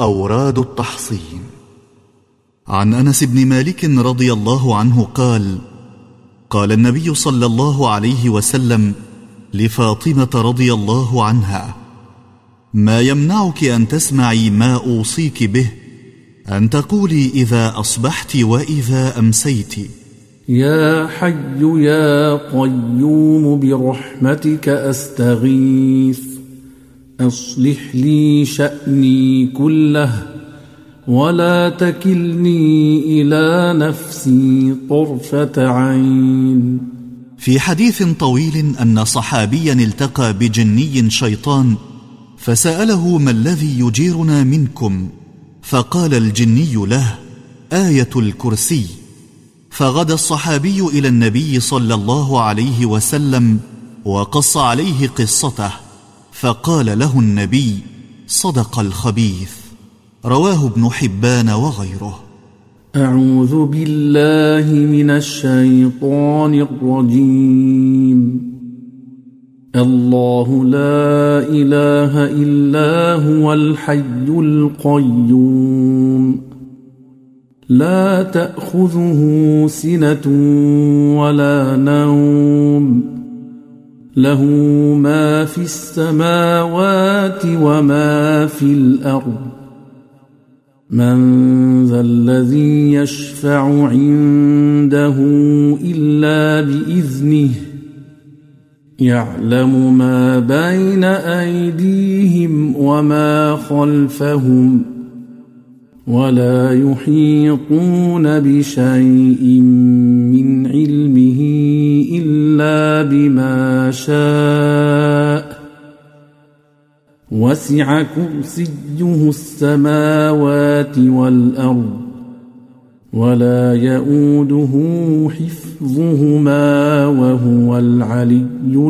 أوراد التحصين. عن أنس بن مالك رضي الله عنه قال: قال النبي صلى الله عليه وسلم لفاطمة رضي الله عنها: ما يمنعك أن تسمعي ما أوصيك به، أن تقولي إذا أصبحت وإذا أمسيت: يا حي يا قيوم برحمتك أستغيث، أصلح لي شأني كله ولا تكلني إلى نفسي طرفة عين. في حديث طويل أن صحابيا التقى بجني شيطان فسأله: ما الذي يجيرنا منكم؟ فقال الجني له: آية الكرسي. فغدا الصحابي إلى النبي صلى الله عليه وسلم وقص عليه قصته، فقال له النبي: صدق الخبيث. رواه ابن حبان وغيره. أعوذ بالله من الشيطان الرجيم. الله لا إله إلا هو الحي القيوم، لا تأخذه سنة ولا نوم، له ما في السماوات وما في الأرض. من ذا الذي يشفع عنده إلا بإذنه، يعلم ما بين أيديهم وما خلفهم، ولا يحيطون بشيء من علمه إلا بما شاء. وسع كرسيه السماوات والأرض، ولا يؤوده حفظهما وهو العلي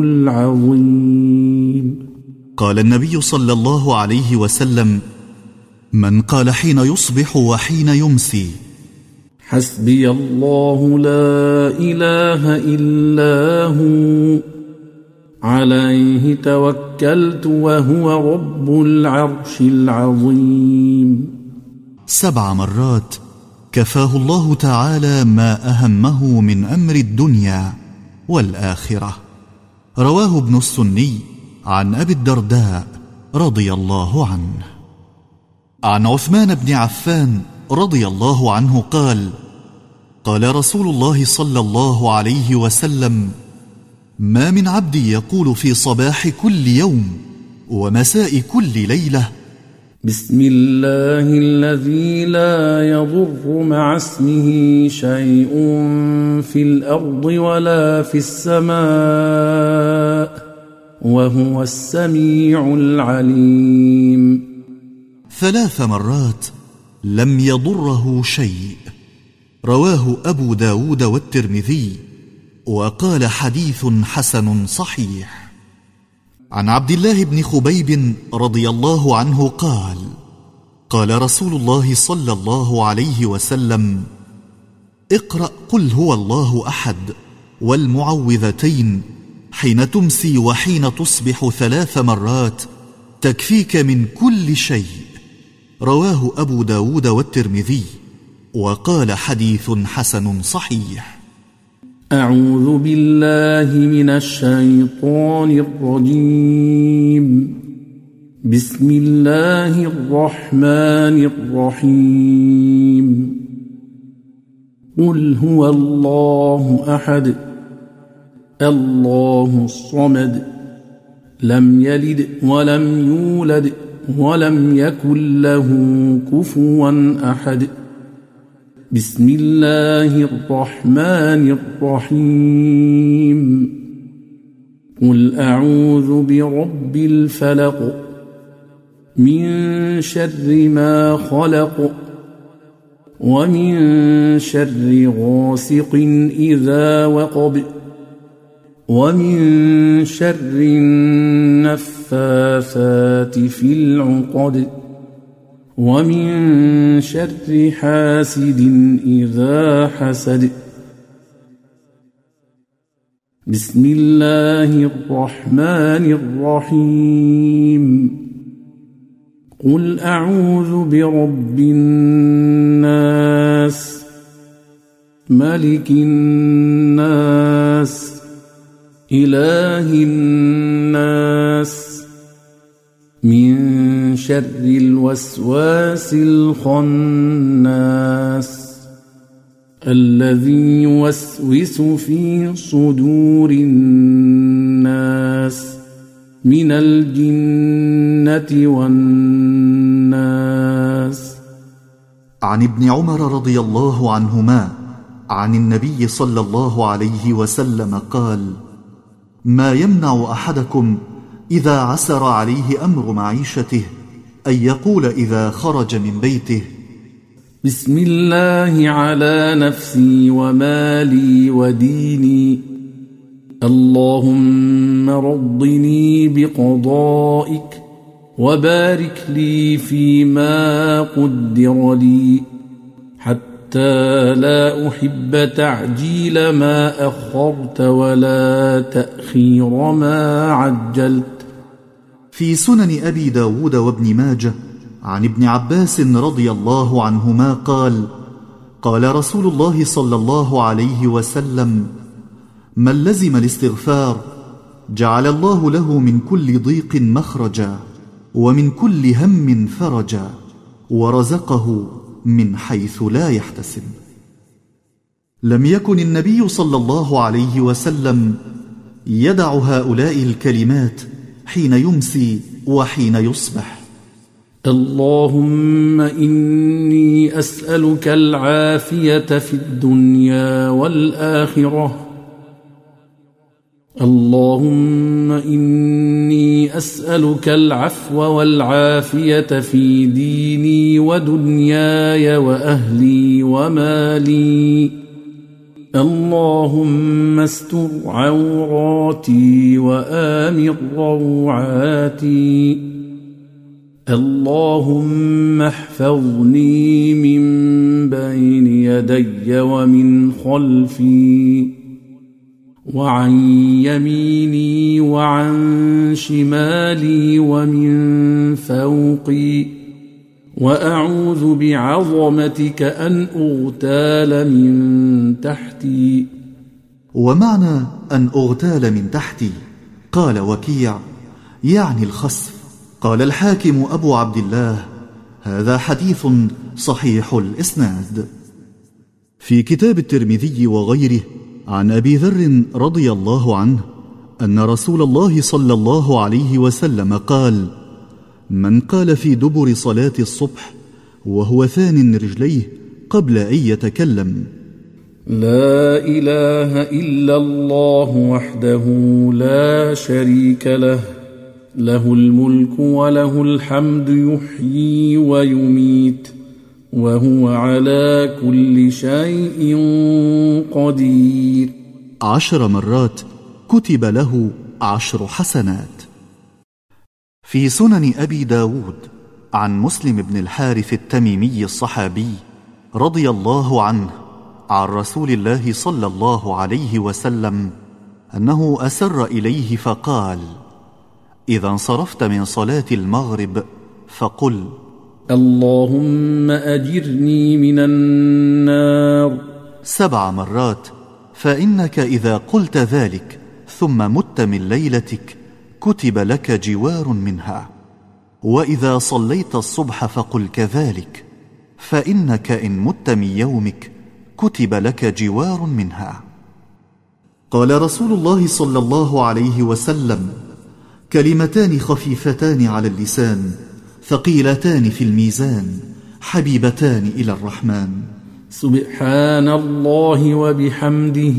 العظيم. قال النبي صلى الله عليه وسلم: من قال حين يصبح وحين يمسي: حسبي الله لا إله إلا هو، عليه توكلت وهو رب العرش العظيم، 7 مرات كفاه الله تعالى ما أهمه من أمر الدنيا والآخرة. رواه ابن السني عن أبي الدرداء رضي الله عنه. عن عثمان بن عفان رضي الله عنه قال: قال رسول الله صلى الله عليه وسلم: ما من عبد يقول في صباح كل يوم ومساء كل ليلة: بسم الله الذي لا يضر مع اسمه شيء في الأرض ولا في السماء، وهو السميع العليم، 3 مرات لم يضره شيء. رواه أبو داود والترمذي وقال: حديث حسن صحيح. عن عبد الله بن خبيب رضي الله عنه قال: قال رسول الله صلى الله عليه وسلم: اقرأ قل هو الله أحد والمعوذتين حين تمسي وحين تصبح 3 مرات، تكفيك من كل شيء. رواه أبو داود والترمذي وقال: حديث حسن صحيح. أعوذ بالله من الشيطان الرجيم. بسم الله الرحمن الرحيم. قل هو الله أحد الله الصمد، لم يلد ولم يولد ولم يكن له كفوا أحد. بسم الله الرحمن الرحيم. قل أعوذ برب الفلق، من شر ما خلق، ومن شر غاسق إذا وقب، ومن شر النفاثات في العقد، ومن شر حاسد إذا حسد. بسم الله الرحمن الرحيم. قل أعوذ برب الناس ملك الناس إله الناس من شر الوسواس الخناس الذي يوسوس في صدور الناس من الجنة والناس. عن ابن عمر رضي الله عنهما عن النبي صلى الله عليه وسلم قال: ما يمنع أحدكم إذا عسر عليه أمر معيشته أن يقول إذا خرج من بيته: بسم الله على نفسي ومالي وديني، اللهم رضني بقضائك وبارك لي فيما قدر لي، حتى لا أحب تعجيل ما أخرت ولا تأخير ما عجلت. في سنن أبي داود وابن ماجه عن ابن عباس رضي الله عنهما قال: قال رسول الله صلى الله عليه وسلم: من لزم الاستغفار جعل الله له من كل ضيق مخرجا ومن كل هم فرجا ورزقه من حيث لا يحتسب. لم يكن النبي صلى الله عليه وسلم يدع هؤلاء الكلمات حين يمسي وحين يصبح: اللهم إني أسألك العافية في الدنيا والآخرة، اللهم إني أسألك العفو والعافية في ديني ودنياي وأهلي ومالي، اللهم استر عوراتي وآمن روعاتي، اللهم احفظني من بين يدي ومن خلفي وعن يميني وعن شمالي ومن فوقي، وأعوذ بعظمتك أن أغتال من تحتي. ومعنى أن أغتال من تحتي قال وكيع يعني الخسف. قال الحاكم أبو عبد الله: هذا حديث صحيح الإسناد. في كتاب الترمذي وغيره عن أبي ذر رضي الله عنه أن رسول الله صلى الله عليه وسلم قال: من قال في دبر صلاة الصبح وهو ثان رجليه قبل أن يتكلم: لا إله إلا الله وحده لا شريك له، له الملك وله الحمد يحيي ويميت وهو على كل شيء قدير 10 مرات كتب له 10 حسنات. في سنن أبي داود عن مسلم بن الحارث التميمي الصحابي رضي الله عنه عن رسول الله صلى الله عليه وسلم أنه أسر إليه فقال: إذا انصرفت من صلاة المغرب فقل: اللهم أجرني من النار 7 مرات، فإنك إذا قلت ذلك ثم مت من ليلتك كتب لك جوار منها. وإذا صليت الصبح فقل كذلك، فإنك إن مت من يومك كتب لك جوار منها. قال رسول الله صلى الله عليه وسلم: كلمتان خفيفتان على اللسان ثقيلتان في الميزان حبيبتان إلى الرحمن: سبحان الله وبحمده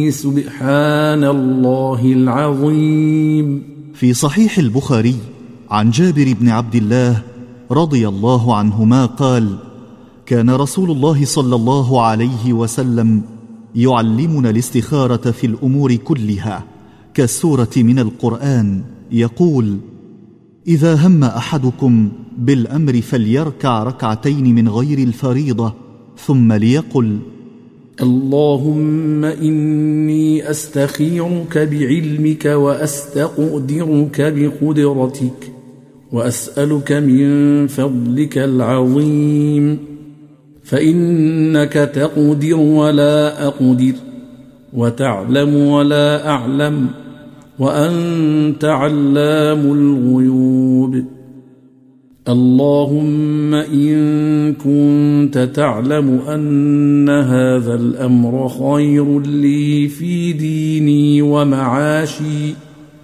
سبحان الله العظيم. في صحيح البخاري عن جابر بن عبد الله رضي الله عنهما قال: كان رسول الله صلى الله عليه وسلم يعلمنا الاستخارة في الأمور كلها كالسورة من القرآن، يقول: إذا هم أحدكم بالأمر فليركع ركعتين من غير الفريضة ثم ليقل: اللهم إني أستخيرك بعلمك وأستقدرك بقدرتك وأسألك من فضلك العظيم، فإنك تقدر ولا أقدر، وتعلم ولا أعلم، وأنت علام الغيوب. اللهم إن كنت تعلم أن هذا الأمر خير لي في ديني ومعاشي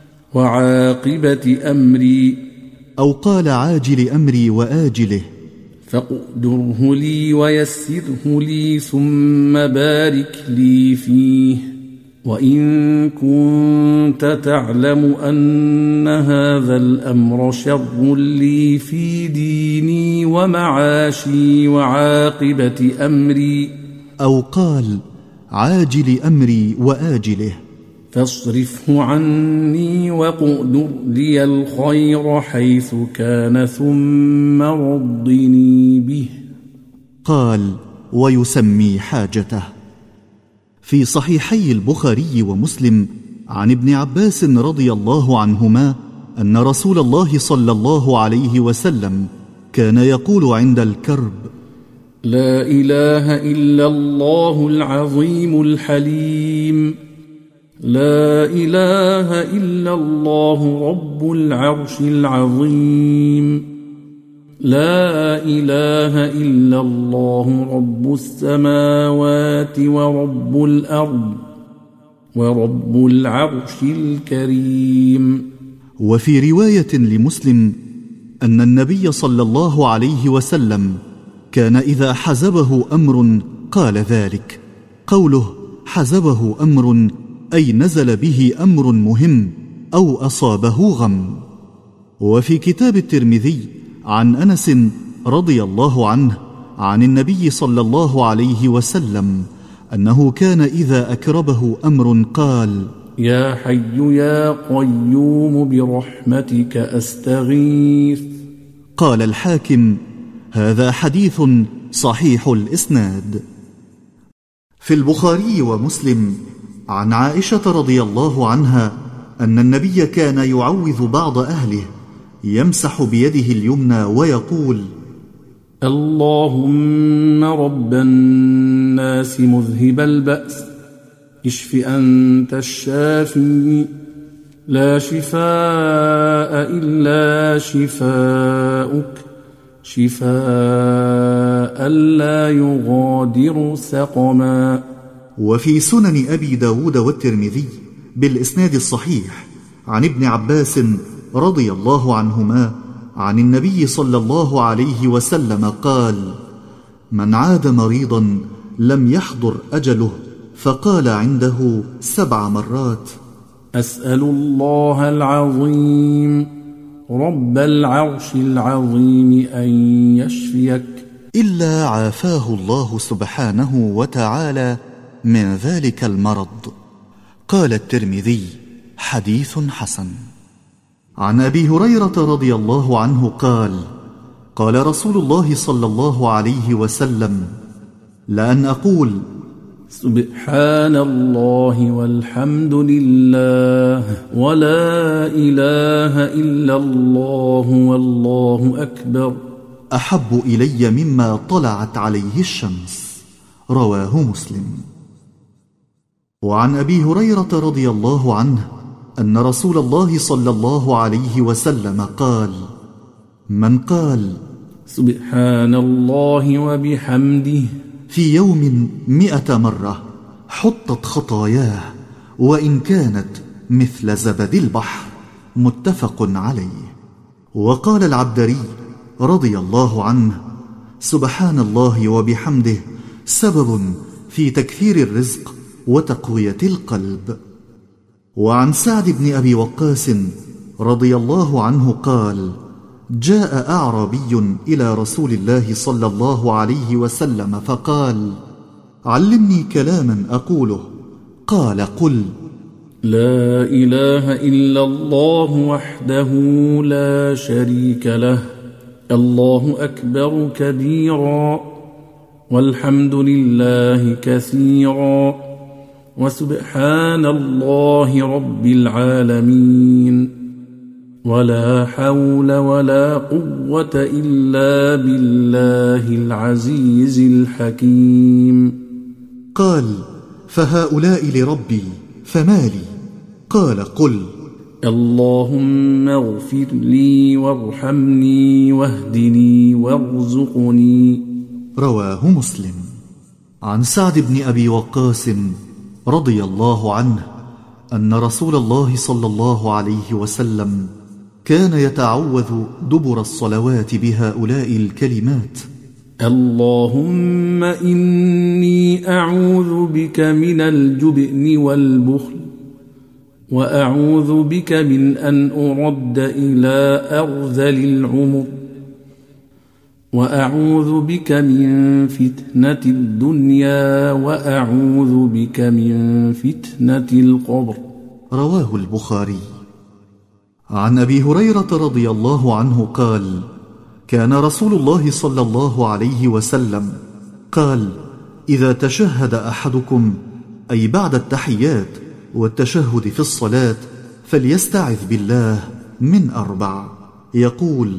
وعاقبة أمري، أو قال عاجل أمري وآجله، فاقدره لي ويسره لي ثم بارك لي فيه. وإن كنت تعلم أن هذا الأمر شر لي في ديني ومعاشي وعاقبة أمري، أو قال عاجل أمري وآجله، فاصرفه عني واقدر لي الخير حيث كان ثم رضني به. قال ويسمي حاجته. في صحيحي البخاري ومسلم عن ابن عباس رضي الله عنهما أن رسول الله صلى الله عليه وسلم كان يقول عند الكرب: لا إله إلا الله العظيم الحليم، لا إله إلا الله رب العرش العظيم، لا إله إلا الله رب السماوات ورب الأرض ورب العرش الكريم. وفي رواية لمسلم أن النبي صلى الله عليه وسلم كان إذا حزبه أمر قال ذلك. قوله حزبه أمر أي نزل به أمر مهم أو أصابه غم. وفي كتاب الترمذي عن أنس رضي الله عنه عن النبي صلى الله عليه وسلم أنه كان إذا أكربه أمر قال: يا حي يا قيوم برحمتك أستغيث. قال الحاكم: هذا حديث صحيح الإسناد. في البخاري ومسلم عن عائشة رضي الله عنها أن النبي كان يعوذ بعض أهله يمسح بيده اليمنى ويقول: اللهم رب الناس مذهب البأس اشف أنت الشافي، لا شفاء إلا شفاؤك، شفاء لا يغادر سقما. وفي سنن أبي داود والترمذي بالإسناد الصحيح عن ابن عباس رضي الله عنهما عن النبي صلى الله عليه وسلم قال: من عاد مريضا لم يحضر أجله فقال عنده 7 مرات: أسأل الله العظيم رب العرش العظيم أن يشفيك، إلا عافاه الله سبحانه وتعالى من ذلك المرض. قال الترمذي: حديث حسن. عن أبي هريرة رضي الله عنه قال: قال رسول الله صلى الله عليه وسلم: لأن أقول سبحان الله والحمد لله ولا إله إلا الله والله أكبر أحب إلي مما طلعت عليه الشمس. رواه مسلم. وعن أبي هريرة رضي الله عنه أن رسول الله صلى الله عليه وسلم قال: من قال سبحان الله وبحمده في يوم 100 مرة حطت خطاياه وإن كانت مثل زبد البحر. متفق عليه. وقال العبدري رضي الله عنه: سبحان الله وبحمده سبب في تكثير الرزق وتقوية القلب. وعن سعد بن أبي وقاص رضي الله عنه قال: جاء أعرابي إلى رسول الله صلى الله عليه وسلم فقال: علمني كلاما أقوله. قال: قل: لا إله إلا الله وحده لا شريك له، الله أكبر كبيرا، والحمد لله كثيرا، وسبحان الله رب العالمين، ولا حول ولا قوة إلا بالله العزيز الحكيم. قال: فهؤلاء لربي فما لي؟ قال: قل: اللهم اغفر لي وارحمني واهدني وارزقني. رواه مسلم. عن سعد بن أبي وقاص رضي الله عنه أن رسول الله صلى الله عليه وسلم كان يتعوذ دبر الصلوات بهؤلاء الكلمات: اللهم إني أعوذ بك من الجبن والبخل، وأعوذ بك من أن أرد إلى أرذل العمر، وأعوذ بك من فتنة الدنيا، وأعوذ بك من فتنة القبر. رواه البخاري. عن أبي هريرة رضي الله عنه قال: كان رسول الله صلى الله عليه وسلم قال: إذا تشهد أحدكم، أي بعد التحيات والتشهد في الصلاة، فليستعذ بالله من 4، يقول: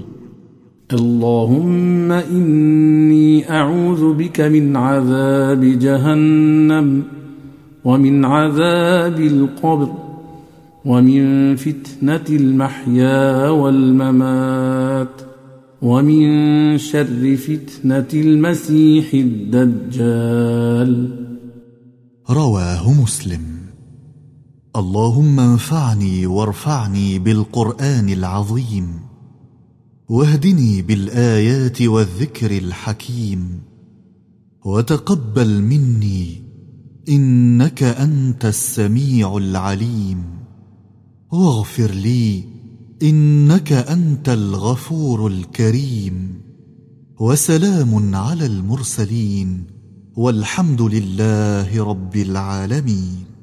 اللهم إني أعوذ بك من عذاب جهنم، ومن عذاب القبر، ومن فتنة المحيا والممات، ومن شر فتنة المسيح الدجال. رواه مسلم. اللهم انفعني وارفعني بالقرآن العظيم، واهدني بالآيات والذكر الحكيم، وتقبل مني إنك أنت السميع العليم، واغفر لي إنك أنت الغفور الكريم. وسلام على المرسلين، والحمد لله رب العالمين.